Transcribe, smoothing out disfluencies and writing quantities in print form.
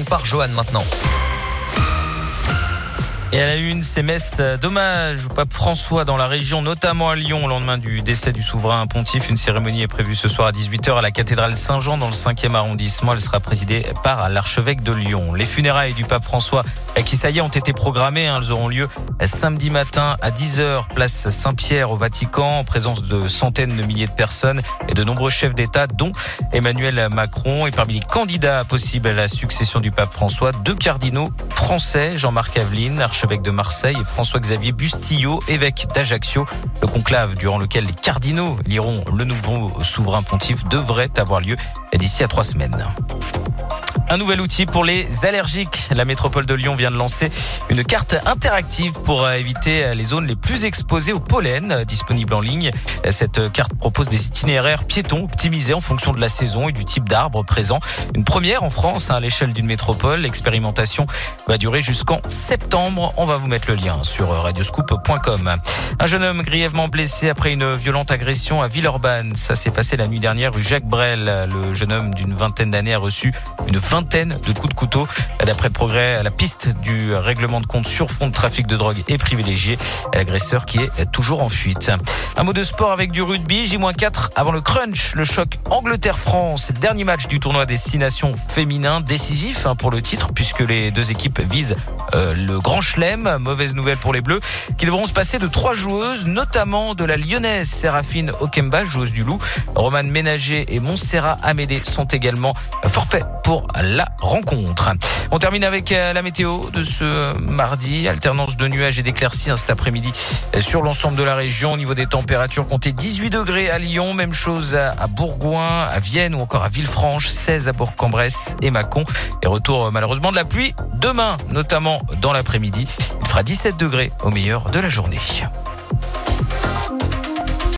par Johan maintenant. Et à la une, ces messes d'hommage au pape François dans la région, notamment à Lyon, au lendemain du décès du souverain pontife. Une cérémonie est prévue ce soir à 18h à la cathédrale Saint-Jean dans le 5e arrondissement. Elle sera présidée par l'archevêque de Lyon. Les funérailles du pape François, qui ça y est, ont été programmées. Elles auront lieu samedi matin à 10h, place Saint-Pierre au Vatican, en présence de centaines de milliers de personnes et de nombreux chefs d'État, dont Emmanuel Macron. Et parmi les candidats possibles à la succession du pape François, 2 cardinaux français, Jean-Marc Aveline, archevêque de Marseille, et François-Xavier Bustillo, évêque d'Ajaccio. Le conclave durant lequel les cardinaux éliront le nouveau souverain pontife devrait avoir lieu d'ici à 3 semaines. Un nouvel outil pour les allergiques. La métropole de Lyon vient de lancer une carte interactive pour éviter les zones les plus exposées au pollen, disponible en ligne. Cette carte propose des itinéraires piétons optimisés en fonction de la saison et du type d'arbre présent. Une première en France à l'échelle d'une métropole. L'expérimentation va durer jusqu'en septembre. On va vous mettre le lien sur radioscoop.com. Un jeune homme grièvement blessé après une violente agression à Villeurbanne. Ça s'est passé la nuit dernière rue Jacques Brel. Le jeune homme d'une vingtaine d'années a reçu une vingtaine de coups de couteau. D'après le Progrès, la piste du règlement de compte sur fond de trafic de drogue est privilégiée. L'agresseur qui est toujours en fuite. Un mot de sport avec du rugby. J-4 avant le crunch. Le choc Angleterre-France. Dernier match du tournoi des 6 nations féminin. Décisif pour le titre puisque les deux équipes visent le grand chelem. Mauvaise nouvelle pour les Bleus qui devront se passer de 3 joueuses, notamment de la lyonnaise Séraphine Okemba, joueuse du Loup. Romane Ménager et Montserrat Amédée sont également forfaits pour la rencontre. On termine avec la météo de ce mardi. Alternance de nuages et d'éclaircies cet après-midi sur l'ensemble de la région. Au niveau des températures, comptez 18 degrés à Lyon. Même chose à Bourgoin, à Vienne ou encore à Villefranche. 16 à Bourg-en-Bresse et Mâcon. Et retour malheureusement de la pluie demain, notamment dans l'après-midi. Il fera 17 degrés au meilleur de la journée.